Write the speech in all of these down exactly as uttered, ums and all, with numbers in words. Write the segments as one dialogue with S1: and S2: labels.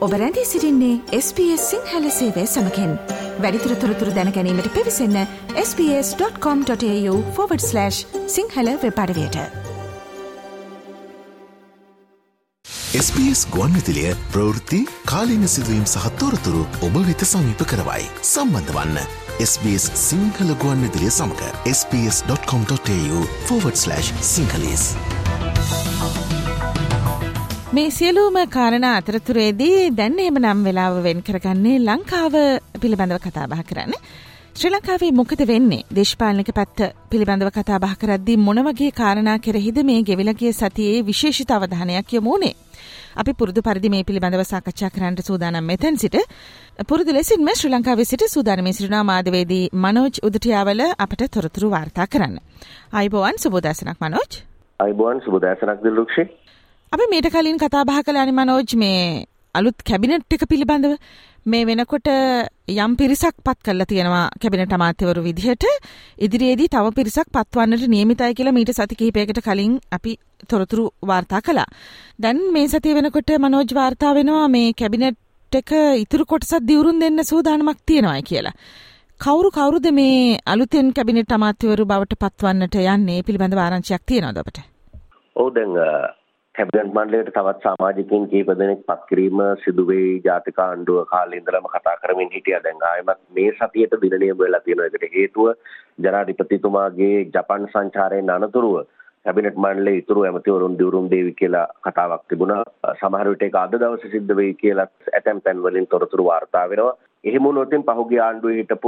S1: ඔබ රැඳී සිටින්නේ එස් බී එස් සිංහල සේවය සමගින්. වැඩිදුර තොරතුරු දැන ගැනීමට පිවිසන්න S B S dot com dot AU forward slash Sinhala web අඩවියට.
S2: එස් බී එස් ගුවන්විදුලිය ප්‍රවෘත්ති කාලීන සිදුවීම් සහ තොරතුරු ඔබ වෙත සමීප කරවයි. සම්බන්ධ වන්න එස් බී එස් සිංහල ගුවන්විදුලිය සමග S B S dot com dot AU forward slash Sinhalese.
S3: මේ සියලුම කාරණා අතරතුරේදී දැන් එහෙම නම් වෙලාව වෙන් කරගන්නේ ලංකාව පිළිබඳව කතා බහ කරන්න. ශ්‍රී ලංකාවේ මොකද වෙන්නේ? දේශපාලනික පැත්ත පිළිබඳව කතා බහ කරද්දී මොන වගේ කාරණා කෙරෙහිද මේ ගෙවිලා ගිය සතියේ විශේෂිත අවධානයක් යොමු වුණේ? අපි පුරුදු පරිදි මේ පිළිබඳව සාකච්ඡා කරන්නට සූදානම් මෙතෙන් සිට පුරුදු ලෙසින්ම ශ්‍රී ලංකාවේ සිට සූදානම් සිටිනා මාධ්‍යවේදී මනෝජ් උදටියාවල අපට තොරතුරු වාර්තා කරන්න. ආයුබෝවන් සුබෝදෑසනක් මනෝජ්.
S4: ආයුබෝවන් සුබෝදෑසනක් දිල්රුක්ෂි.
S3: අපි මීට කලින් කතා බහ කළානේ මනෝජ් මේ අලුත් කැබිනට් එක පිළිබඳව. මේ වෙනකොට යම් පිරිසක් පත් කරලා තියෙනවා කැබිනට් අමාත්‍යවරු විදිහට. ඉදිරියේදී තව පිරිසක් පත්වන්නට නියමිතයි කියලා මීට සති කිහිපයකට කලින් අපි තොරතුරු වාර්තා කළා. දැන් මේ සතිය වෙනකොට මනෝජ් වාර්තා වෙනවා මේ කැබිනට් එක ඉතුරු කොටසක් දිවුරුම් දෙන්න සූදානමක් තියෙනවා කියලා. කවුරු කවුරුද මේ අලුතෙන් කැබිනට් අමාත්‍යවරු බවට පත්වන්නට යන්නේ පිළිබඳව ආරංචියක් තියෙනවද ඔබට?
S4: ඔව් දැන් කැබිනට් මණ්ඩලයට තවත් සමාජිකයින් කීප දෙනෙක් පත් කිරීම සිදුවේ ජාතික ආණ්ඩුව කාලේ ඉඳලම කතා කරමින් හිටියා. දැන් ආයෙමත් මේ සතියේට දින නියම වෙලා තියෙන එකට හේතුව ජනාධිපතිතුමාගේ ජපන් සංචාරයෙන් අනතුරුව කැබිනට් මණ්ඩලයේ ඉතුරු ඇමතිවරුන් දිවුරුම් දෙවි කියලා කතාවක් තිබුණා. සමහර විට ඒක අද දවසේ සිද්ධ වෙයි කියලා ඇතැම් තැන් වලින් තොරතුරු වාර්තා වෙනවා. එහෙම වුණොත් පහුගිය ආණ්ඩුවේ හිටපු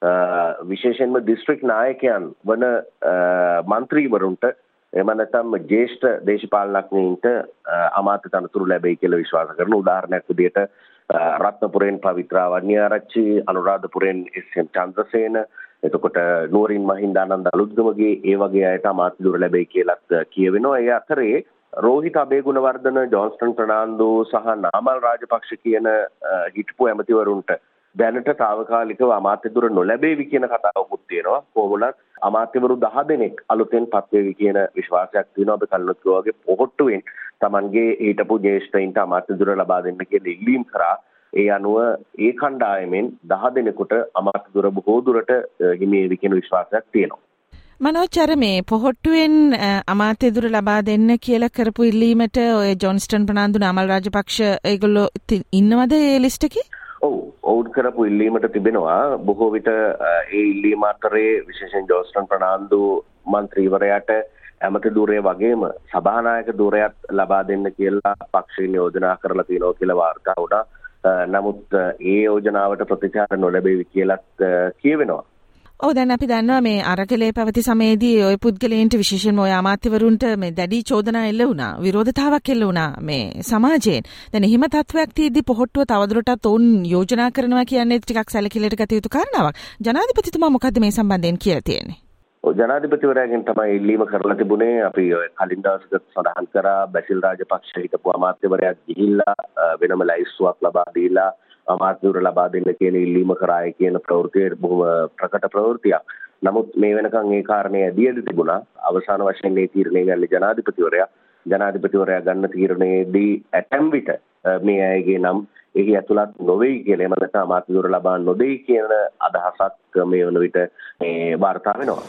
S4: විශේෂයෙන්ම දිස්ත්‍රික් නායකයන් වන മന്ത്രിවරුන්ට එම නැත්නම් ජ්‍යෙෂ්ඨ දේශපාලනඥයින්ට අමාත්‍ය තනතුරු ලැබෙයි කියලා විශ්වාස කරන උදාහරණයක් විදිහට රත්නපුරෙන් පවිත්‍රා වන්නිආරච්චි, අනුරාධපුරෙන් එස් එම් චන්ද්‍රසේන, එතකොට නූරින් මහින්දානන්ද අලුත්ගමගේ ඒ වගේ අයට අමාත්‍ය ධුර ලැබෙයි කියලාත් කියවෙනවා. ඒ අතරේ රෝහිත අබේගුණවර්ධන, ජොන්ස්ටන් ප්‍රනාන්දු සහ නාමල් රාජපක්ෂ කියන හිටපු ඇමතිවරුන්ට දැනට తాවකාලිකව අමාත්‍ය ධුර නොලැබෙවි කියන කතාවකුත් තියෙනවා. කොහොමද අමාත්‍යවරු දහ දෙනෙක් අලුතෙන් පත් වේවි කියන විශ්වාසයක් තියෙනවා. අපි කලිනුත් කිව්වා වගේ පොහොට්ටුවෙන් තමන්ගේ හිටපු ජ්‍යෙෂ්ඨයින්ට අමාත්‍ය ධුර ලබා දෙන්න කියලා ඉල්ලීම් කරා. ඒ අනුව ඒ කණ්ඩායමෙන් දහ දෙනෙකුට අමාත්‍ය ධුර බොහෝ දුරට හිමි වේවි කියන විශ්වාසයක් තියෙනවා.
S3: මනෝජ් මේ පොහොට්ටුවෙන් අමාත්‍ය ධුර ලබා දෙන්න කියලා කරපු ඉල්ලීමට ඔය ජොන්ස්ටන් ප්‍රනාන්දු, නාමල් රාජපක්ෂ ඒගොල්ලෝ ඉන්නවද ඒ ලිස්ට් එකේ?
S4: ඔව් ඔවුන් කරපු ඉල්ලීමට තිබෙනවා. බොහෝ විට ඒ ඉල්ලීම අතරේ විශේෂයෙන් ජොන්ස්ටන් ප්‍රනාන්දු මන්ත්‍රීවරයාට ඇමති ධුරය වගේම සභානායක ධුරයත් ලබා දෙන්න කියලා පක්ෂයෙන් යෝජනා කරලා තියෙනවා කියලා වාර්තා වුණා. නමුත් ඒ යෝජනාවට ප්‍රතිචාර නොලැබෙවි කියලාත් කියවෙනවා.
S3: ඔව් දැන් අපි දන්නවා මේ අරගලයේ පැවති සමයේදී ওই පුද්ගලයන්ට විශේෂයෙන්ම ওই අමාත්‍යවරුන්ට මේ දැඩි චෝදනා එල්ල වුණා, විරෝධතාවක් එල්ල වුණා මේ සමාජයෙන්. දැන් එහෙම තත්වයක් තියෙද්දි පොහොට්ටුව තවදුරටත් ඔවුන් යෝජනා කරනවා කියන්නේ ටිකක් සැලකිලිට ගත යුතු කාරණාවක්. ජනාධිපතිතුමා මොකද්ද මේ සම්බන්ධයෙන් කියලා තියෙන්නේ?
S4: ඔව් ජනාධිපතිවරයාගෙන් තමයි ඉල්ලීම කරලා තිබුණේ. අපි කලින් දවසක සඳහන් කරා බැසිල් රාජපක්ෂ හිටපු අමාත්‍යවරයා ගිහිල්ලා වෙනම ලයිස්තුවක් ලබා දීලා අමාත්‍ය ධුර ලබා දෙන්න කියලා ඉල්ලීම කරායි කියන ප්‍රවෘත්තිය බොහොම ප්‍රකට ප්‍රවෘත්තියක්. නමුත් මේ වෙනකන් ඒ කාරණේ ඇදියද තිබුණා. අවසාන වශයෙන් මේ තීරණය ගන්නේ ජනාධිපතිවරයා. ජනාධිපතිවරයා ගන්න තීරණයේදී ඇතැම් විට මේ අයගේ නම් එහි ඇතුළත් නොවේයි කියලා, එහෙම නැත්නම් අමාත්‍ය ධුර ලබා නොදෙයි කියන අදහසක් මේ වන විට මේ වාර්තා වෙනවා.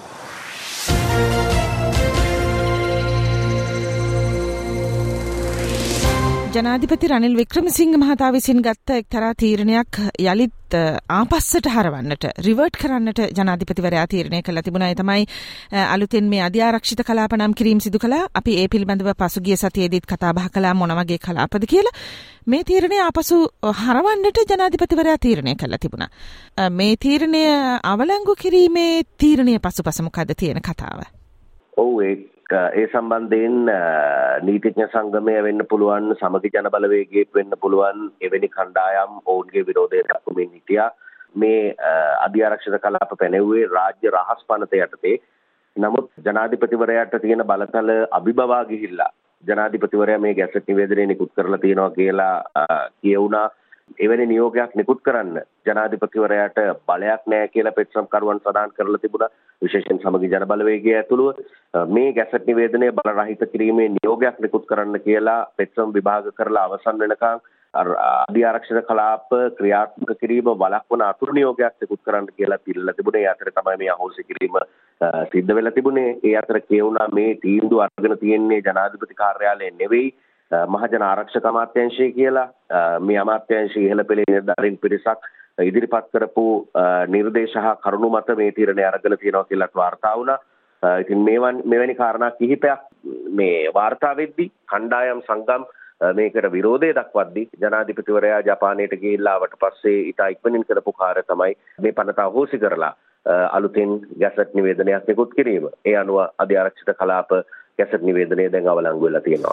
S3: ජනාධිපති රනිල් වික්‍රමසිංහ මහතා විසින් ගත්ත එක්තරා තීරණයක් යලිත් ආපස්සට හරවන්නට, රිවර්ට් කරන්නට ජනාධිපතිවරයා තීරණය කළා තිබුණා. ඒ තමයි අලුතෙන් මේ අධ්‍යාරක්ෂිත කලාප නම් කිරීම සිදු කළා. අපි ඒ පිළිබඳව පසුගිය සතියේදීත් කතා බහ කළා මොන වගේ කලාපද කියලා. මේ තීරණය ආපසු හරවන්නට ජනාධිපතිවරයා තීරණය කළා තිබුණා. මේ තීරණය අවලංගු කිරීමේ තීරණය පසුපස මොකද්ද තියෙන කතාව?
S4: ඔව් ඒ ඒ සම්බන්ධයෙන් නීතිඥ සංගමය වෙන්න පුළුවන්, සමගි ජන බලවේගයක් වෙන්න පුළුවන්, එවැනි කණ්ඩායම් ඔවුන්ගේ විරෝධය දක්වමින් හිටියා. මේ අධ්‍යාරක්ෂිත කලාප පැනෙව්වේ රාජ්‍ය රහස් පනත යටතේ. නමුත් ජනාධිපතිවරයාට තියෙන බලතල අභිබවා ගිහිල්ලා ජනාධිපතිවරයා මේ ගැසට් නිවේදනය නිකුත් කරලා තියෙනවා කියලා කියවුණා. එවැනි නියෝගයක් නිකුත් කරන්න ජනාධිපතිවරයාට බලයක් නැහැ කියලා පෙත්සම් කරුවන් සඳහන් කරලා තිබුණා. විශේෂයෙන් සමගි ජන බලවේගය ඇතුළුව මේ ගැසට් නිවේදනය බල රහිත කිරීමේ නියෝගයක් නිකුත් කරන්න කියලා පෙත්සම් විභාග කරලා අවසන් වෙනකන් අධ්‍යාරක්ෂක කලාප ක්‍රියාත්මක කිරීම වළක්වන අතුරු නියෝගයක් සිදු කරන්න කියලා තිරලා තිබුණේ. ඒ අතර තමයි මේ අහෝසි කිරීම සිද්ධ වෙලා තිබුණේ. ඒ අතර කියුණා මේ තීන්දුව අරගෙන තියෙන්නේ ජනාධිපති කාර්යාලය නෙවෙයි මහජන ආරක්ෂක අමාත්‍යාංශය කියලා. මේ අමාත්‍යාංශයේ ඉහළ පෙළේ නිලධාරීන් පිරිසක් ඉදිරිපත් කරපු නිර්දේශ හා කරුණු මත මේ තීරණය අරගෙන තියෙනවා කියලා වාර්තා වුණා. ඉතින් මේවන් මෙවැනි කාරණා කිහිපයක් මේ වාර්තා වෙද්දී කණ්ඩායම් සංගම් මේකට විරෝධය දක්වද්දී ජනාධිපතිවරයා ජපානයට ගිහිල්ලා ආවට පස්සේ ඊට ඉක්මනින් කරපු කාර්ය තමයි මේ පනත අහෝසි කරලා අලුතෙන් ගැසට් නිවේදනයක් නිකුත් කිරීම. ඒ අනුව අධ්‍යාරක්ෂිත කලාප ගැසට් නිවේදනය දැන් අවලංගු වෙලා තියෙනවා.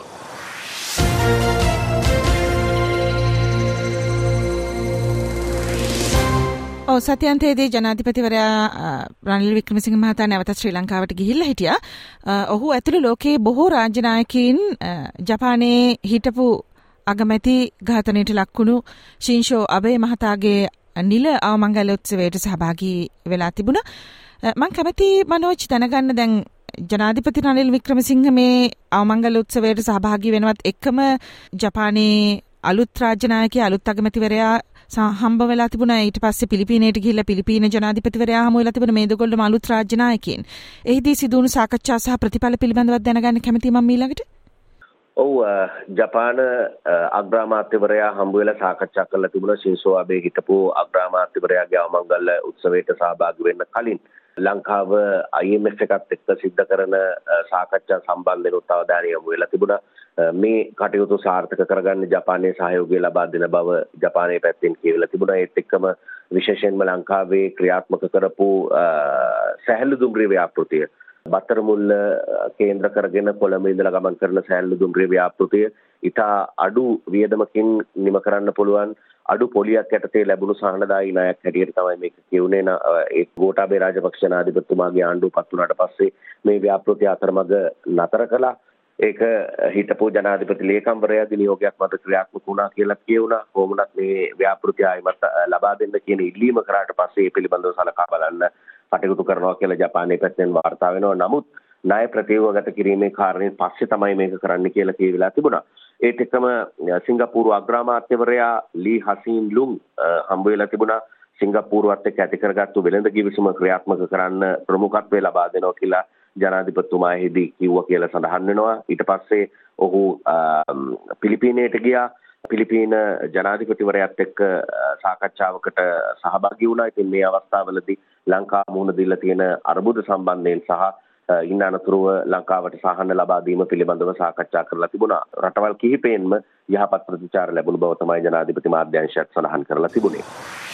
S3: ඔව් සත්‍යන්තයේදී ජනාධිපතිවරයා රනිල් වික්‍රමසිංහ මහතා නැවත ශ්‍රී ලංකාවට ගිහිල්ලා හිටියා. ඔහු ඇතුළු ලෝකයේ බොහෝ රාජ්‍ය නායකයින් ජපානයේ හිටපු අගමැති ඝාතනයට ලක්වුණු ශින්ෂෝ අබේ මහතාගේ නිල අවමංගල උත්සවයට සහභාගී වෙලා තිබුණා. මම කැමති මනෝජ් දැනගන්න දැන් ජනාධිපති රනිල් වික්‍රමසිංහ මේ අවමංගල උත්සවයට සහභාගී වෙනවත් එක්කම ජපානයේ අලුත් රාජ්‍ය නායකයා අලුත් අගමැතිවරයා හම්බ වෙලා තිබුණා. ඊට පස්සේ පිලිපීනයට ගිහිල්ලා පිලිපීන ජනාධිපතිවරයා හමු වෙලා තිබුණ මේ දෙගොල්ලම අලුත් රාජ්‍ය නායකයින්. එහිදී සිදුවුණු සාකච්ඡා සහ ප්‍රතිඵල පිළිබඳව දැනගන්න කැමතියි මම ඊළඟට.
S4: ඔව් ජපාන අග්‍රාමාත්‍යවරයා හම්බ වෙලා සාකච්ඡා කරලා තිබුණා ශින්සෝ අබේ හිටපු අග්‍රාමාත්‍යවරයාගේ අවමංගල උත්සවයට සහභාගී වෙන්න කලින් ලංකාව I M F එකත් එක්ක සිද්ධ කරන සාකච්ඡා සම්බන්ධයෙන් අවධානය යොමු වෙලා තිබුණා. මේ කටයුතු සාර්ථක කරගන්න ජපානයේ සහයෝගය ලබා දෙන බව ජපානයේ පැත්තෙන් කියවිලා තිබුණා. ඒත් එක්කම විශේෂයෙන්ම ලංකාවේ ක්‍රියාත්මක කරපු සැහැල්ලු දුම්රිය ව්‍යාපෘතිය බත්තර මුල්ල කේන්ද්‍ර කරගෙන කොළඹ ඉඳලා ගමන් කරන සැහැල්ලු දුම්රිය ව්‍යාපෘතිය ඉතා අඩු වියදමකින් නිම කරන්න පුළුවන් අඩු පොලියක් යටතේ ලැබුණු සහනදායී ණයක් හැටියට තමයි මේක කියුනේ. ඒ ගෝඨාභය රාජපක්ෂ නායකතුමාගේ ආණ්ඩුව පත් වුණාට පස්සේ මේ ව්‍යාපෘතිය අතරමඟ නතර කළා. ඒක හිටපු ජනාධිපති ලේකම්වරයාගේ නියෝගයක් මත ක්‍රියාත්මක වුණා කියලා කියුණා. කොහොමවත් මේ ව්‍යාපෘතිය ආයිමත් ලබා දෙන්න කියන ඉල්ලීම කරාට පස්සේ ඒ පිළිබඳව සලකා බලන්න කටයුතු කරනවා කියලා ජපානයේ පැත්තෙන් වාර්තා වෙනවා. නමුත් ණය ප්‍රතිවගත කිරීමේ කාරණයෙන් පස්සේ තමයි මේක කරන්න කියලා කියවිලා තිබුණා. ඒත් එක්කම සිංගප්පූරු අග්‍රාමාත්‍යවරයා ලී හසීන් ලුන් හම්බ වෙලා තිබුණා. සිංගප්පූරුවත් එක්ක ඇති කරගත්තු වෙළඳ කිවිසුම ක්‍රියාත්මක කරන්න ප්‍රමුඛත්වය ලබා දෙනවා කියලා ජනාධිපතිතුමා එහිදී කිව්වා කියලා සඳහන් වෙනවා. ඊට පස්සේ ඔහු පිලිපීනයට ගියා. පිලිපීන ජනාධිපතිවරයාත් එක්ක සාකච්ඡාවකට සහභාගී වුණා. ඉතින් මේ අවස්ථාවවලදී ලංකාව මුහුණ දීලා තියෙන අර්බුද සම්බන්ධයෙන් සහ ඉන්න අනතුරුව ලංකාවට සහන ලබා දීම පිළිබඳව සාකච්ඡා කරලා තිබුණා. රටවල් කිහිපයෙන්ම යහපත් ප්‍රතිචාර ලැබුණු බව තමයි ජනාධිපති මාධ්‍යාංශයත් සඳහන් කරලා තිබුණේ.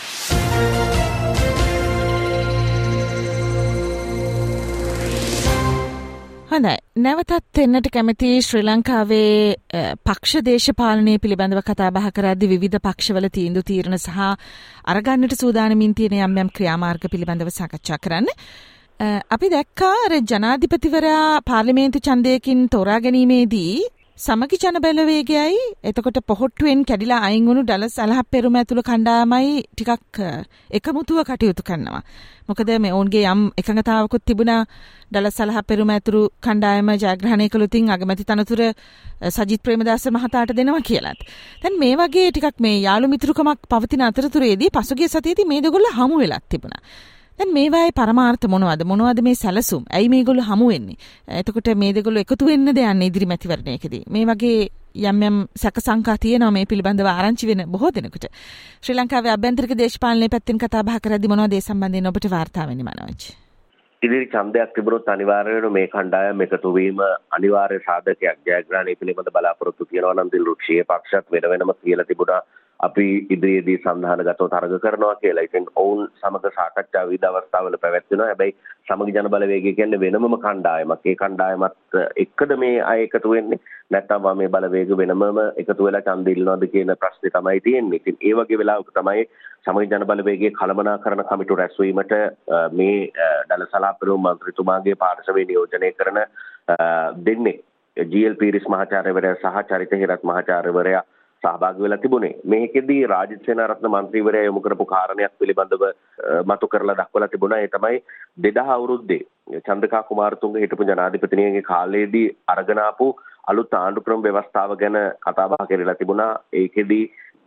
S3: හොඳයි. නැවතත් එන්නට කැමති ශ්‍රී ලංකාවේ පක්ෂ දේශපාලනය පිළිබඳව කතා බහ කරද්දී විවිධ පක්ෂවල තීන්දුව තීරණ සහ අරගන්නට සූදානමින් තියෙන යම් යම් ක්‍රියාමාර්ග පිළිබඳව සාකච්ඡා කරන්න. අපි දැක්කා අර ජනාධිපතිවරයා පාර්ලිමේන්තු ඡන්දයකින් තෝරා ගැනීමේදී සමගි ජන බලවේගයයි එතකොට පොහොට්ටුවෙන් කැඩිලා අයින් වුණු ඩලස් අලහප්පෙරුම ඇතුළු කණ්ඩායමයි ටිකක් එකමුතුව කටයුතු කරනවා. මොකද මේ ඔවුන්ගේ යම් එකඟතාවකුත් තිබුණා ඩලස් අලහප්පෙරුම ඇතුළු කණ්ඩායම ජයග්‍රහණය කළොතින් අගමැති තනතුර සජිත් ප්‍රේමදාස මහතාට දෙනවා කියලාත්. දැන් මේ වගේ ටිකක් මේ යාළු මිතුරුකමක් පවතින අතරතුරේදී පසුගිය සතියේදී මේ දෙගොල්ල හමු වෙලක් තිබුණා. දැන් මේවායේ පරමාර්ථ මොනවද? මොනවද මේ සැලසුම්? ඇයි මේගොල්ලෝ හමු වෙන්නේ? එතකොට මේ දෙගොල්ලෝ එකතු වෙන්නද යන්නේ ඉදිරි මැතිවරණයකදී? මේ වගේ යම් යම් සැක සංකා තියෙනවා මේ පිළිබඳව ආරංචි වෙන බොහෝ දෙනෙකුට. ශ්‍රී ලංකාවේ අභ්‍යන්තරික දේශපාලනයේ පැත්තෙන් කතා බහ කරද්දී මොනවද ඒ සම්බන්ධයෙන් ඔබට වාර්තා වෙන්නේ මනෝජ්?
S4: ඉදිරි ඡන්දයක් තිබුණොත් අනිවාර්යයෙන්ම මේ කණ්ඩායම එකතු වීම අනිවාර්ය සාධකයක්. ජයග්‍රහණය පිළිබඳ බලාපොරොත්තු තියනවා නම් දිල්රුක්ෂීය පක්ෂත් වෙන වෙනම කියලා තිබුණා. අපි ඉදිරියේදී සම්ධානගතව තරග කරනවා කියලා. ඉතින් ඔවුන් සමග සාකච්ඡා විවිධ අවස්ථාවල පැවැත්වෙනවා. හැබැයි සමගි ජන බලවේගය කියන්නේ වෙනමම කණ්ඩායමක්. ඒ කණ්ඩායමත් එක්කද මේ අය එකතු වෙන්නේ? නැත්නම් මේ බලවේග වෙනමම එකතු වෙලා ඡන්ද ඉල්ලනවද කියන ප්‍රශ්නේ තමයි තියෙන්නේ. ඉතින් ඒ වගේ වෙලාවක තමයි සමගි ජන බලවේගයේ කළමනාකරණ කමිටු රැස්වීමට මේ දලසලාපෙරුම් මන්ත්‍රීතුමාගේ පාර්ශවයේ නියෝජනය කරන දෙන්නේ ජී එල් පීරිස් මහාචාර්යවරයා සහ චරිත හිරත් මහාචාර්යවරයා සහභාගී වෙලා තිබුණේ. මේකෙදී රාජිත් සේනාරත්න මන්ත්‍රීවරයා යොමු කරපු කාරණයක් පිළිබඳව මතු කරලා දක්වලා තිබුණා. ඒ තමයි දෙදහ අවුරුද්දේ චන්ද්‍රකා කුමාරතුංග හිටපු ජනාධිපතිනියගේ කාලයේදී අරගෙන ආපු අලුත් ආණ්ඩු ක්‍රම ව්‍යවස්ථාව ගැන කතා බහ කරලා තිබුණා. ඒකෙදී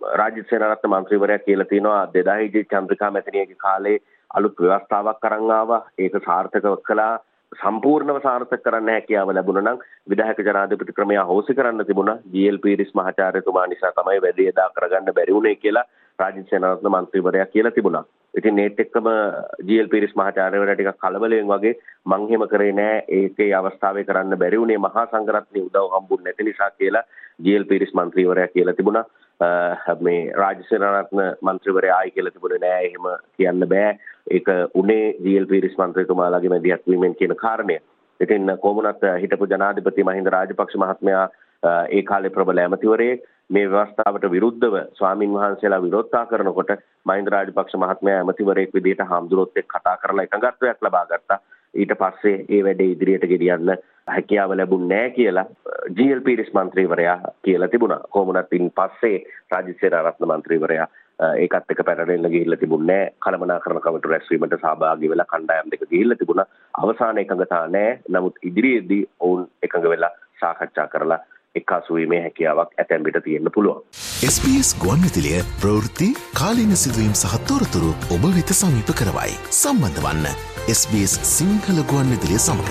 S4: රාජිත් සේනාරත්න මන්ත්‍රීවරයා කියලා තියෙනවා දෙදාහේ චන්ද්‍රිකා මැතිණියගේ කාලේ අලුත් ව්‍යවස්ථාවක් අරන් ආවා. ඒක සාර්ථකව කළා. සම්පූර්ණව සාර්ථක කරන්න හැකියාව ලැබුණා නම් විධායක ජනාධිපති ක්‍රමය හොසි කරන්න තිබුණා. ජී.එල්. පීරිස් මහාචාර්යතුමා නිසා තමයි වැඩි එදා කරගන්න බැරි වුණේ කියලා රාජිත් සේනාරත්න මන්ත්‍රීවරයා කියලා තිබුණා. ඉතින් ඒත් එක්කම ජී.එල්. පීරිස් මහාචාර්යවරයා ටිකක් කලබලයෙන් වගේ මං එහෙම කරේ නෑ ඒකේ අවස්ථාවේ කරන්න බැරි වුණේ මහා සංඝරත්නයේ උදව් හම්බුනේ නැති නිසා කියලා ජී.එල්. පීරිස් මන්ත්‍රීවරයා කියලා තිබුණා. මේ රාජිත් සේනාරත්න මන්ත්‍රීවරයා ආයි කියලා තිබුණේ නෑ එහෙම කියන්න බෑ. ඒක උනේ ජී.එල්. පීරිස් මන්ත්‍රීතුමාලාගේ මැදිහත් වීමෙන් කියන කාරණය. ඉතින් කොහොමුණත් හිටපු ජනාධිපති මහින්ද රාජපක්ෂ මහත්මයා ඒ කාලේ ප්‍රබල ඇමතිවරයෙක් මේ ව්‍යවස්ථාවට විරුද්ධව ස්වාමින් වහන්සේලා විරෝධතා කරනකොට මහින්ද රාජපක්ෂ මහත්මයා ඇමතිවරයෙක් විදිහට හාමුදුරුවොත් එක්ක කතා කරලා එකඟත්වයක් ලබා ගත්තා. ඊට පස්සේ ඒ වැඩේ ඉදිරියට ගෙනියන්න හැකියාව ලැබුණේ නැහැ කියලා ජී.එල්. පීරිස් මන්ත්‍රීවරයා කියලා තිබුණා. කොහොමුණත් ඉන් පස්සේ රාජිත් සේනාරත්න මන්ත්‍රීවරයා ඒකත් එක්ක පැටලෙන්න ගිහිල්ලා තිබුණේ නැහැ. කළමනාකරණ කමිටු රැස්වීමට සහභාගී වෙලා කණ්ඩායම් දෙක ගිහිල්ලා තිබුණා. අවසාන එකඟතා නැහැ. නමුත් ඉදිරියේදී ඔවුන් එකඟ වෙලා සාකච්ඡා කරලා එක්කාසු වීමේ හැකියාවක් ඇතැම් විට තියෙන්න පුළුවන්.
S2: එස් බී එස් ගුවන්විදුලිය ප්‍රවෘත්ති කාලීන සිදුවීම් සහ තොරතුරු ඔබ වෙත සමීප කරවයි. සම්බන්ධ වන්න එස් බී එස් සිංහල ගුවන්විදුලිය සමග.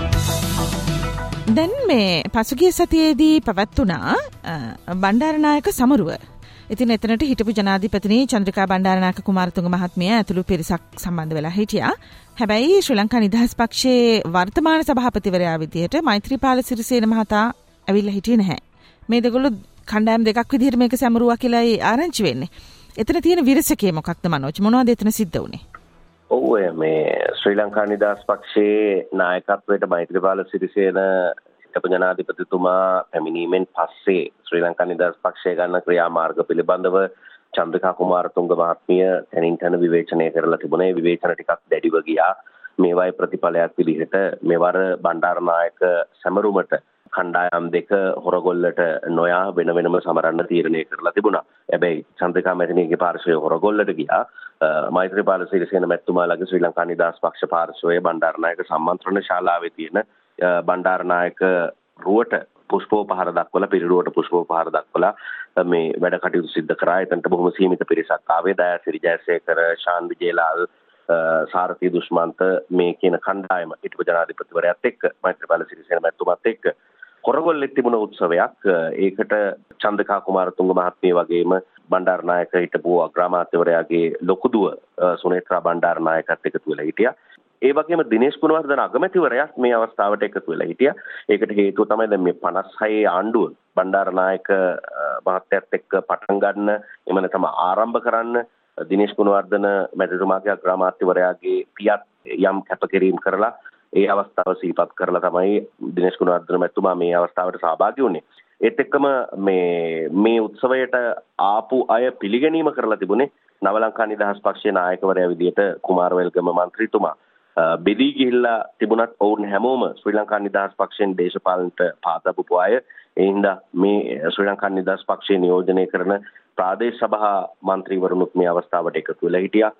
S3: දැන් මේ පසුගිය සතියේදී පැවැත්වුණා බණ්ඩාරනායක සමරුව. ඉතින් එතනට හිටපු ජනාධිපතිනි චන්ද්‍රිකා බණ්ඩාරනායක කුමාරතුංග මහත්මිය ඇතුළු පිරිසක් සම්බන්ධ වෙලා හිටියා. හැබැයි ශ්‍රී ලංකා නිදහස් පක්ෂයේ වර්තමාන සභාපතිවරයා විදිහට මෛත්‍රීපාල සිරිසේන මහතා ඇවිල්ලා හිටියේ නැහැ. මේ දෙගොල්ලෝ කණ්ඩායම් දෙකක් විදිහට මේක සැමරුවා කියලායි ආරංචි වෙන්නේ. එතන තියෙන විරසකේ මොකක්ද මනෝජ්? මොනවද එතන සිද්ධ වුනේ?
S4: ඔව් මේ ශ්‍රී ලංකා නිදහස් පක්ෂයේ නායකත්වයට මෛත්‍රීපාල සිරිසේන හිටපු ජනාධිපතිතුමා පැමිණීමෙන් පස්සේ ශ්‍රී ලංකා නිදහස් පක්ෂය ගන්න ක්‍රියාමාර්ග පිළිබඳව චන්ද්‍රිකා කුමාරතුංග මහත්මිය තැනින් තැන විවේචනය කරලා තිබුණේ. විවේචන ටිකක් දැඩිව ගියා. මේවායේ ප්‍රතිඵලයක් විදිහට මෙවර බණ්ඩාරනායක සැමරුමට කණ්ඩායම් දෙක හොරගොල්ලට නොයා වෙන වෙනම සමරන්න තීරණය කරලා තිබුණා. හැබැයි චන්ද්‍රිකා මැතිණියගේ පාර්ශවය හොරගොල්ලට ගියා. මෛත්‍රීපාල සිරිසේන මැතිතුමාලගේ ශ්‍රී ලංකා නිදහස් පක්ෂ පාර්ශවයේ බණ්ඩාරනායක සම්මන්ත්‍රණ ශාලාවේ තියෙන බණ්ඩාරනායක රුවට පුෂ්පෝපහාර දක්වලා පිරිරුවට පුෂ්පෝපහාර දක්වලා මේ වැඩ කටයුතු සිදු කරා. එතනට බොහොම සීමිත පිරිසක් ආවේ. දයාසිරි ජයසේකර, ශාන් විජේලාල්, සාරථී දුෂ්මන්ත මේ කියන කණ්ඩායම හිටපු ජනාධිපතිවරයාත් එක්ක මෛත්‍රීපාල සිරිසේන මැතිතුමාත් එක්ක කොරගොල්ලෙත් තිබුණ උත්සවයක්. ඒකට චන්ද්‍රිකා කුමාරතුංග මහත්මිය වගේම බණ්ඩාරනායක හිටපු අග්‍රාමාත්‍යවරයාගේ ලොකුදුව සුනේත්‍රා බණ්ඩාරනායකත් එකතු වෙලා හිටියා. ඒ වගේම දිනේෂ් ගුණවර්ධන අගමැතිවරයාත් මේ අවස්ථාවට එකතු වෙලා හිටියා. ඒකට හේතුව තමයි දැන් මේ පනස් හයේ ආණ්ඩුව බණ්ඩාරනායක මහත්තයත් එක්ක පටන් ගන්න එම නැත්නම් ආරම්භ කරන්න දිනේෂ් ගුණවර්ධන මැතිතුමාගේ අග්‍රාමාත්‍යවරයාගේ පියත් යම් කැපකිරීම කරලා ඒ අවස්ථාව සිහිපත් කරලා තමයි දිනේෂ් ගුණවර්ධන මැතිතුමා මේ අවස්ථාවට සහභාගී වුණේ. ඒත් එක්කම මේ මේ උත්සවයට ආපු අය පිළිගැනීම කරලා තිබුණේ නව ලංකා නිදහස් පක්ෂයේ නායකවරයා විදිහට කුමාරවේල්ගම මන්ත්‍රීතුමා. බෙදී ගිහිල්ලා තිබුණත් ඔවුන් හැමෝම ශ්‍රී ලංකා නිදහස් පක්ෂයෙන් දේශපාලනට පාදපු අය. ඒ හින්දා මේ ශ්‍රී ලංකා නිදහස් පක්ෂයේ නියෝජනය කරන ප්‍රාදේශ සභා මන්ත්‍රීවරුනුත් මේ අවස්ථාවට එකතු වෙලා හිටියා.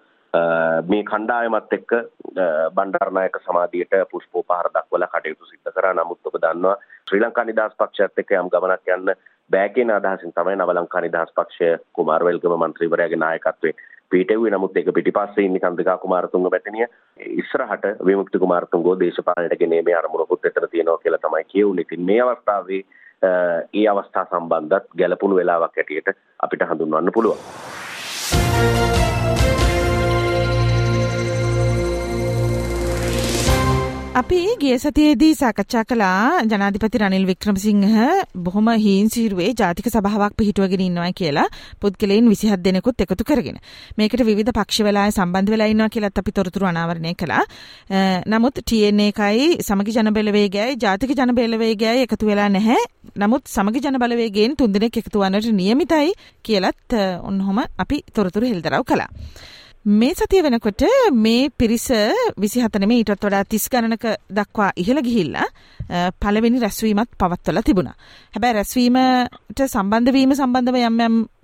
S4: මේ කණ්ඩායමත් එක්ක බණ්ඩාරනායක සමාධියට පුෂ්පෝපහාර දක්වලා කටයුතු සිදු කරා. නමුත් ඔබ දන්නවා ශ්‍රී ලංකා නිදහස් පක්ෂයත් එක්ක යම් ගමනක් යන්න බෑ කියන අදහසින් තමයි නව ලංකා නිදහස් පක්ෂය කුමාරවේල්ගම මන්ත්‍රීවරයාගේ නායකත්වයෙන් පිටෙව්වේ. නමුත් ඒක පිටිපස්සේ ඉන්නේ චන්ද්‍රිකා කුමාරතුංග මැතිණිය. ඉස්සරහට විමුක්ති කුමාරතුංගෝ දේශපාලනයට ගෙනීමේ අරමුණකුත් එතන තියෙනවා කියලා තමයි කියුනේ. ඉතින් මේ අවස්ථාවේ ඒ අවස්ථා සම්බන්ධත් ගැළපුණු වෙලාවක් ඇටියට අපිට හඳුන්වන්න පුළුවන්.
S3: අපි ගිය සතියේදී සාකච්ඡා කළා ජනාධිපති රනිල් වික්‍රමසිංහ බොහොම හීන්සීරුවේ ජාතික සභාවක් පිහිටුවගෙන ඉන්නවා කියලා පුද්ගලයන් විසිහත් දෙනෙකුත් එකතු කරගෙන. මේකට විවිධ පක්ෂ වෙලාය සම්බන්ධ වෙලා ඉන්නවා කියලාත් අපි තොරතුරු අනාවරණය කළා. නමුත් ටී එන් එකයි සමගි ජන බලවේගයයි ජාතික ජන බලවේගයයි එකතු වෙලා නැහැ. නමුත් සමගි ජන බලවේගයෙන් තුන් දෙනෙක් එකතු වන්නට නියමිතයි කියලාත් ඔන්නෝම අපි තොරතුරු හෙළිදරව් කළා. මේ සතිය වෙනකොට මේ පිරිස විසිහත නෙමෙයි ඊටත් වඩා තිස් ගණනක දක්වා ඉහළ ගිහිල්ලා පළවෙනි රැස්වීමත් පවත්වලා තිබුණා. හැබැයි රැස්වීමට සම්බන්ධ වීම සම්බන්ධව යම් යම්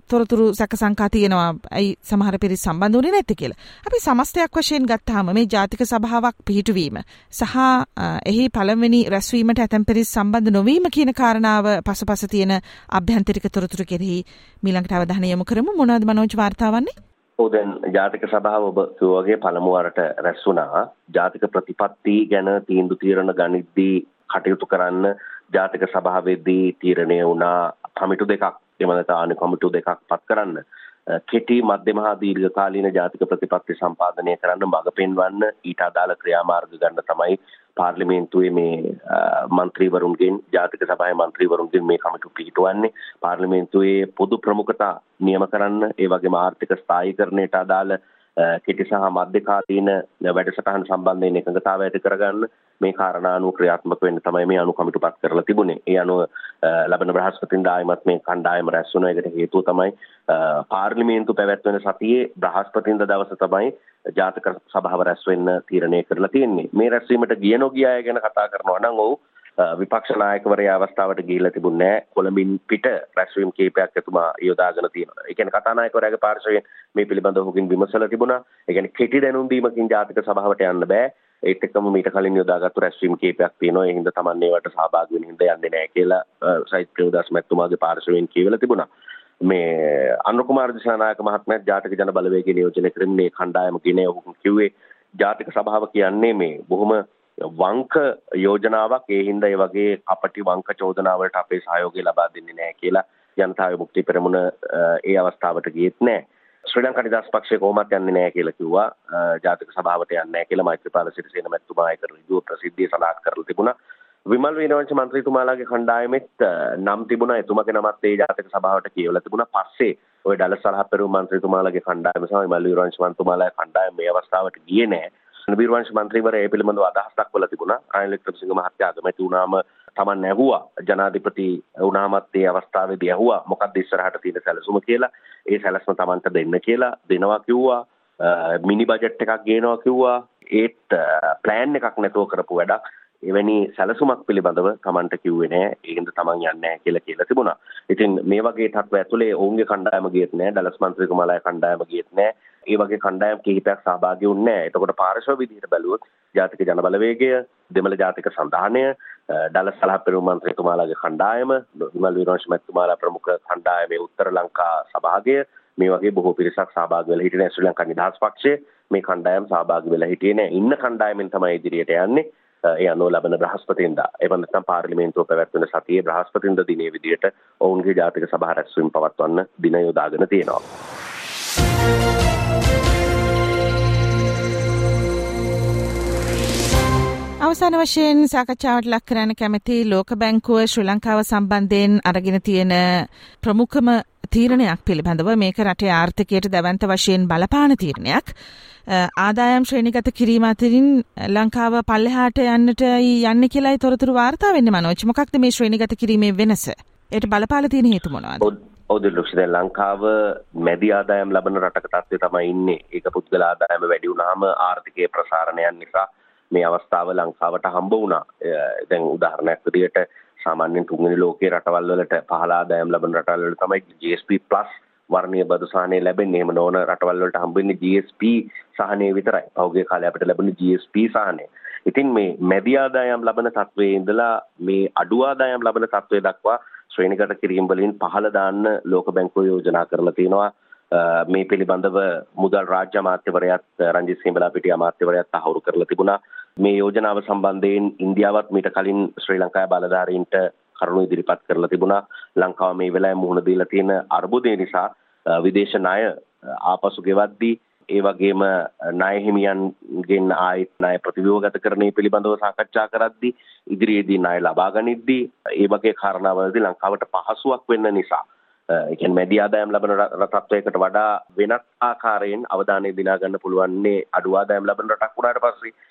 S3: තොරතුරු සැක සංකා තියෙනවා. ඇයි සමහර පිරිස් සම්බන්ධ වුණේ නැත්තේ කියලා. අපි සමස්තයක් වශයෙන් ගත්තාම මේ ජාතික සභාවක් පිහිටුවීම සහ එහි පළවෙනි රැස්වීමට ඇතැම් පිරිස් සම්බන්ධ නොවීම කියන කාරණාව පසුපස තියෙන අභ්‍යන්තරික තොරතුරු කෙරෙහි මීළඟට අවධානය යොමු කරමු. මොනවද මනෝජ් වාර්තා වන්නේ?
S4: ඔව් දැන් ජාතික සභාව ඔබ කිව්වාගේ පළමු වරට රැස් වුණා. ජාතික ප්‍රතිපත්ති ගැන තීන්දුව తీරන ගනිද්දී කටයුතු කරන්න ජාතික සභාවේදී තීරණය වුණා කමිටු දෙකක් එහෙම නැත්නම් අනු කමිටු දෙකක් පත් කරන්න. කෙටි මධ්‍යම හා දීර්ඝකාලීන ජාතික ප්‍රතිපත්ති සම්පාදනය කරන්න මඟ පෙන්වන්න ඊට අදාළ ක්‍රියාමාර්ග ගන්න තමයි පාර්ලිමේන්තුවේ මේ മന്ത്രിවරුන්ගෙන් ජාතික සභාවේ മന്ത്രിවරුන්ගෙන් මේ කමිටු පිහිටවන්නේ. පාර්ලිමේන්තුවේ පොදු ප්‍රමුඛතා නියම කරන්න ඒ වගේම ආර්ථික ස්ථායීකරණයට අදාළ කෙටි සහ මධ්‍යකාලීන වැඩසටහන් සම්බන්ධයෙන් එකඟතාවය ඇති කරගන්න මේ කාරණා අනුව ක්‍රියාත්මක වෙන්න තමයි මේ අනු කමිටු පත් කරලා තිබුණේ. ඒ අනුව ලබන බ්‍රහස්පතින්දා ආයමත් මේ කණ්ඩායම රැස් වුණ එකට හේතුව තමයි පාර්ලිමේන්තු පැවැත්වෙන සතියේ බ්‍රහස්පතින්දා දවස තමයි ජාතික සභාව රැස් වෙන්න තීරණය කරලා තියෙන්නේ. මේ රැස්වීමට ගිය නොගිය අය ගැන කතා කරනවා නම් ඔව් විපක්ෂ නායකවරයා අවස්ථාවට ගිහිල්ලා තිබුණේ නැහැ. කොළඹින් පිට රැස්වීම් කීපයක් එතුමා යොදාගෙන තියෙනවා. ඒ කියන්නේ කතානායකවරයාගේ පාර්ශවයෙන් මේ පිළිබඳව ඔහුගෙන් විමසලා තිබුණා. ඒ කියන්නේ කෙටි දැනුම් දීමකින් ජාතික සභාවට යන්න බෑ. ඒත් එක්කම මීට කලින් යොදාගත්තු රැස්වීම් කීපයක් තියෙනවා. ඒ හින්දා Taman ඒවට සහභාගී වෙන්න හින්දා යන්නේ නැහැ කියලා සයිත් ප්‍රේමදාස මැතිතුමාගේ පාර්ශවයෙන් කියවලා තිබුණා. මේ අනුර කුමාර දිසානායක මහත්මයා ජාතික ජන බලවේගය නියෝජනය කරන මේ කණ්ඩායම ගෙන ඔහු කිව්වේ ජාතික සභාව කියන්නේ මේ බොහොම වංක යෝජනාවක්. ඒ හින්දා ඒ වගේ අපටි වංක චෝදනාවලට අපේ සහයෝගය ලබා දෙන්නේ නැහැ කියලා ජනතා විමුක්ති පෙරමුණ ඒ අවස්ථාවට ගියෙත් නැහැ. ශ්‍රී ලංකා නිදහස් පක්ෂය කොහොමත් යන්නේ නැහැ කියලා කිව්වා. ජාතික සභාවට යන්නේ නැහැ කියලා මෛත්‍රීපාල සිරිසේන මැතිතුමා ඒක ඍජුව ප්‍රසිද්ධියේ සඳහන් කරලා තිබුණා. විමල් වීරවංශ මන්ත්‍රීතුමාලාගේ කණ්ඩායමෙත් නම් තිබුණා. එතුමාගේ නමත් ඒ ජාතික සභාවට කියවලා තිබුණා. පස්සේ ඔය ඩලස් සලහපෙරුම මන්ත්‍රීතුමාලාගේ කණ්ඩායම සහ විමල් වීරවංශ මන්ත්‍රීතුමාලාගේ කණ්ඩායම මේ අවස්ථාවට ගියේ නැහැ. වීරවංශ මන්ත්‍රීවරයා ඒ පිළිබඳව අදහස් දක්වලා තිබුණා. රනිල් වික්‍රමසිංහ මහත්තයා අගමැති වුණාම Taman ඇහුවා ජනාධිපති වුණාමත් ඒ අවස්ථාවේදී ඇහුවා මොකක්ද ඉස්සරහට තියෙන සැලසුම කියලා. ඒ සැලසුම Tamanට දෙන්න කියලා දෙනවා කිව්වා. මිනි බජට් එකක් ගේනවා කිව්වා. ඒත් ප්ලෑන් එකක් නැතුව කරපු වැඩක්. එවැනි සැලසුමක් පිළිබඳව Tamanට කිව්වේ නෑ. ඒකින්ද Taman යන්නේ නැහැ කියලා කියලා තිබුණා. ඉතින් මේ වගේ තත්ත්ව ඇතුලේ ඔවුන්ගේ කණ්ඩායම ගියෙත් නෑ. ඩලස් මන්ත්‍රීතුමාලාගේ කණ්ඩායම ගියෙත් නෑ. ඒ වගේ කණ්ඩායම් කිහිපයක් සහභාගී වුණේ නැහැ. එතකොට පාර්ශව විදිහට බැලුවොත් ජාතික ජන බලවේගය, දෙමළ ජාතික සන්ධානය, ඩලස් සලහපෙරුම මන්ත්‍රීතුමාලාගේ කණ්ඩායම, විමල් වීරවංශ මැතිතුමාලා ප්‍රමුඛ කණ්ඩායමේ උත්තර ලංකා සභාගය මේ වගේ බොහෝ පිරිසක් සහභාගී වෙලා හිටියේ. ශ්‍රී ලංකා නිදහස් පක්ෂය මේ කණ්ඩායම් සහභාගී වෙලා හිටියේ නැහැ. ඉන්න කණ්ඩායමෙන් තමයි ඉදිරියට යන්නේ. ඒ අනුව ලබන බ්‍රහස්පතින්දා එවන් නැත්නම් පාර්ලිමේන්තුව පැවැත්වෙන සතියේ බ්‍රහස්පතින්දා දිනේ විදියට ඔවුන්ගේ ජාතික සභා රැස්වීම පවත්වන්න දින යොදාගෙන තියෙනවා.
S3: අවසාන වශයෙන් සාකච්ඡාවට ලක් කරන්න කැමති ලෝක බැංකුව ශ්‍රී ලංකාව සම්බන්ධයෙන් අරගෙන තියෙන ප්‍රමුඛම තීරණයක් පිළිබඳව මේක රටේ ආර්ථිකයට දැවැන්ත වශයෙන් බලපාන තීරණයක්. ආදායම් ශ්‍රේණිගත කිරීම අතරින් ලංකාව පල්ලෙහාට යන්නට යන්නේ කියලායි තොරතුරු වාර්තා වෙන්නේ. මනෝජ්, මොකක්ද මේ ශ්‍රේණිගත කිරීමේ වෙනස? ඒට බලපාලා තියෙන හේතු මොනවද?
S4: ඔව් දිලුක්ෂ, දැන් ලංකාව මැදි ආදායම් ලබන රටක තත්ත්වය තමයි ඉන්නේ. ඒක පුද්ගල ආදායම වැඩි වුණාම ආර්ථිකයේ ප්‍රසාරණයන් නිසා මේ අවස්ථාව ලංකාවට හම්බ වුණා. දැන් උදාහරණයක් විදිහට සාමාන්‍යයෙන් තුන්වෙනි ලෝකයේ රටවල් වලට පහළ ආදායම් ලබන රටවල් වල තමයි ජී එස් පී ප්ලස් වර්ණීය බදු සහනය ලැබෙන්නේ. එහෙම නොවන රටවල් වලට හම්බෙන්නේ ජී එස් පී සහනය විතරයි. පහුගිය කාලේ අපිට ලැබුණේ ජී එස් පී සහනය. ඉතින් මේ මැදි ආදායම් ලබන තත්වයේ ඉඳලා මේ අඩු ආදායම් ලබන තත්වයේ දක්වා ශ්‍රේණිගත කිරීම වලින් පහළ දාන්න ලෝක බැංකුව යෝජනා කරලා තියෙනවා. මේ පිළිබඳව මුදල් රාජ්‍ය අමාත්‍යවරයාත් රංජිත් සියඹලාපිටිය අමාත්‍යවරයාත් තහවුරු කරලා තිබුණා. මේ යෝජනාව සම්බන්ධයෙන් ඉන්දියාවත් මීට කලින් ශ්‍රී ලංකාවේ බලධාරීන්ට කරුණු ඉදිරිපත් කරලා තිබුණා. ලංකාව මේ වෙලාවේ මුහුණ දීලා තියෙන අර්බුදය නිසා විදේශ ණය ආපසු ගෙවද්දී ඒ වගේම ණය හිමියන්ගෙන් ආයෙත් ණය ප්‍රතිව්‍යුහගතකරණය පිළිබඳව සාකච්ඡා කරද්දී ඉදිරියේදී ණය ලබා ගනිද්දී ඒ වගේ කාරණාවලදී ලංකාවට පහසුවක් වෙන්න නිසා ඒ කියන්නේ මැදි ආදායම් ලබන තත්ත්වයකට වඩා වෙනත් ආකාරයෙන් අවධානය දිනා ගන්න පුළුවන්නේ අඩු ආදායම් ලබන රටක් වුණාට පස්සේ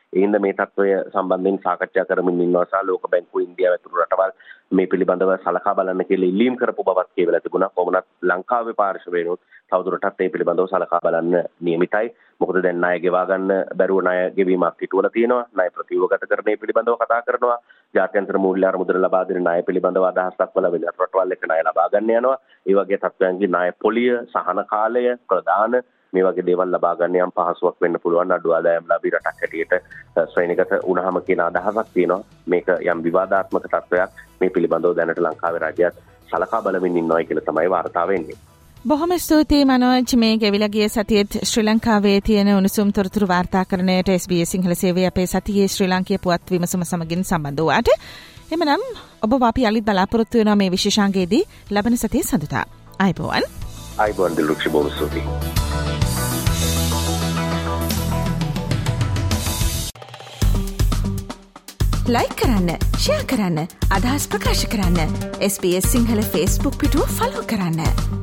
S4: ඒ හින්දා මේ තත්ත්වය සම්බන්ධයෙන් සාකච්ඡා කරමින් ඉන්නවා සහ ලෝක බැංකුව ඉන්දියාව ඇතුළු රටවල් මේ පිළිබඳව සලකා බලන්න කියලා ඉල්ලීම් කරපු බවත් කියවලා තිබුණා. කොහොමනත් ලංකාවේ පාර්ශවයෙන්ුත් තවදුරටත් මේ පිළිබඳව සලකා බලන්න නියමිතයි. මොකද දැන් ණය ගෙවා ගන්න බැරුව ණය ගෙවීමක් හිටවලා තියෙනවා. ණය ප්‍රතිවගතකරණය පිළිබඳව කතා කරනවා. ජාත්‍යන්තර මූල්‍ය අරමුදල ලබා දෙන ණය පිළිබඳව අදහස් දක්වලා වෙන රටවල් එක්ක ණය ලබා ගන්න යනවා. ඒ වගේ තත්ත්වයන්ගේ ණය පොලිය, සහන කාලය, ප්‍රදාන මේ වගේ දේවල් ලබා ගන්න යම් පහසුවක් වෙන්න පුළුවන් අඩු ආදායම් ලාභී රටක් හැටියට ශ්‍රේණිගත වුණාම කියන අදහසක් තියෙනවා. මේක යම් විවාදාත්මක තත්ත්වයක්. මේ පිළිබඳව දැනට ලංකාවේ රාජ්‍යයත් සලකා බලමින් ඉන්නවා කියලා තමයි වාර්තා වෙන්නේ.
S3: බොහොම ස්තුතියි මනෝජ්. මේ ගෙවිලා ගිය සතියේත් ශ්‍රී ලංකාවේ තියෙන උණුසුම් තොරතුරු වාර්තාකරණයට එස් බී එස් සිංහල සේවය අපේ සතියේ ශ්‍රී ලාංකීය පුවත් විමසුම සමගින් සම්බන්ධ වුණාට එමනම් ඔබ අපි යලිත් බලාපොරොත්තු වෙනවා මේ විශේෂාංගයේදී ලබන සතියේ සඳුදා. ආයිබෝවන්.
S4: ආයිබෝවන් දිලුක්ෂි බොහොම ස්තුතියි.
S1: ලයික් කරන්න, ෂෙයා කරන්න, අදහස් ප්‍රකාශ කරන්න. S B S Sinhala Facebook පිටුව ෆලෝ කරන්න.